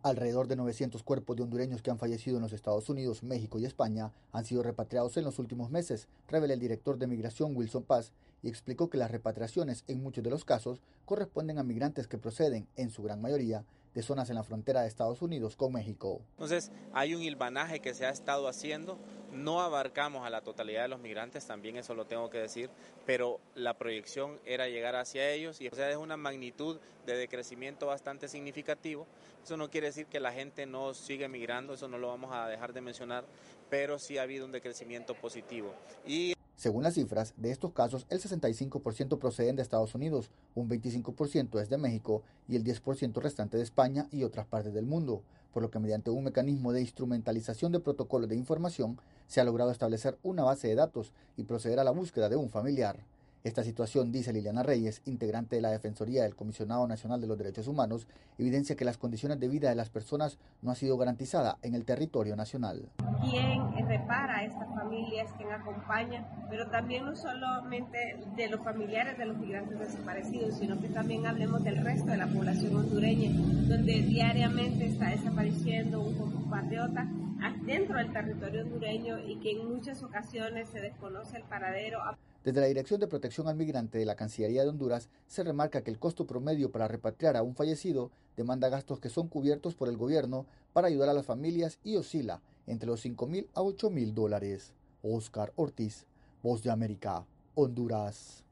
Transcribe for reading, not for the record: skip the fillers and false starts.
Alrededor de 900 cuerpos de hondureños que han fallecido en los Estados Unidos, México y España han sido repatriados en los últimos meses, revela el director de Migración Wilson Paz, y explicó que las repatriaciones en muchos de los casos corresponden a migrantes que proceden, en su gran mayoría, de zonas en la frontera de Estados Unidos con México. Entonces hay un hilvanaje que se ha estado haciendo, no abarcamos a la totalidad de los migrantes, también eso lo tengo que decir, pero la proyección era llegar hacia ellos y o sea, es una magnitud de decrecimiento bastante significativo. Eso no quiere decir que la gente no sigue migrando, eso no lo vamos a dejar de mencionar, pero sí ha habido un decrecimiento positivo. Según las cifras, de estos casos, el 65% proceden de Estados Unidos, un 25% es de México y el 10% restante de España y otras partes del mundo, por lo que mediante un mecanismo de instrumentalización de protocolos de información se ha logrado establecer una base de datos y proceder a la búsqueda de un familiar. Esta situación, dice Liliana Reyes, integrante de la Defensoría del Comisionado Nacional de los Derechos Humanos, evidencia que las condiciones de vida de las personas no han sido garantizadas en el territorio nacional. Quien repara a estas familias, quien acompaña, pero también no solamente de los familiares de los migrantes desaparecidos, sino que también hablemos del resto de la población hondureña, donde diariamente está desapareciendo un compatriota dentro del territorio hondureño y que en muchas ocasiones se desconoce el paradero. Desde la Dirección de Protección al Migrante de la Cancillería de Honduras se remarca que el costo promedio para repatriar a un fallecido demanda gastos que son cubiertos por el gobierno para ayudar a las familias y oscila entre los $5,000 a $8,000. Oscar Ortiz, Voz de América, Honduras.